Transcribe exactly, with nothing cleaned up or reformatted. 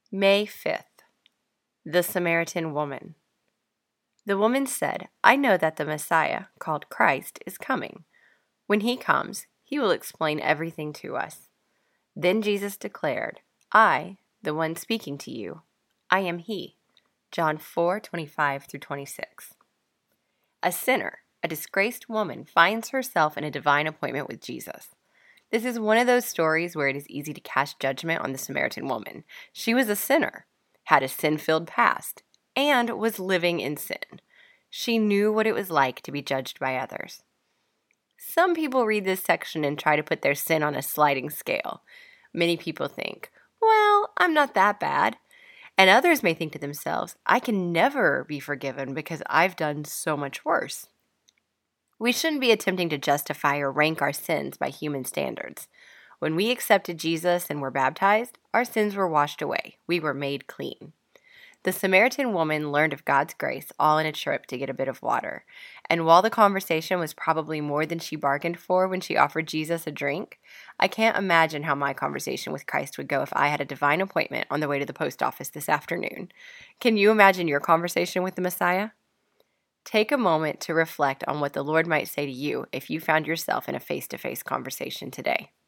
May fifth, the Samaritan woman. The woman said, "I know that the Messiah, called Christ, is coming. When he comes, he will explain everything to us." Then Jesus declared, "I, the one speaking to you, I am he." John four twenty-five through twenty-six. A sinner, a disgraced woman, finds herself in a divine appointment with Jesus. This is one of those stories where it is easy to cast judgment on the Samaritan woman. She was a sinner, had a sin-filled past, and was living in sin. She knew what it was like to be judged by others. Some people read this section and try to put their sin on a sliding scale. Many people think, well, I'm not that bad. And others may think to themselves, I can never be forgiven because I've done so much worse. We shouldn't be attempting to justify or rank our sins by human standards. When we accepted Jesus and were baptized, our sins were washed away. We were made clean. The Samaritan woman learned of God's grace all in a trip to get a bit of water. And while the conversation was probably more than she bargained for when she offered Jesus a drink, I can't imagine how my conversation with Christ would go if I had a divine appointment on the way to the post office this afternoon. Can you imagine your conversation with the Messiah? Take a moment to reflect on what the Lord might say to you if you found yourself in a face-to-face conversation today.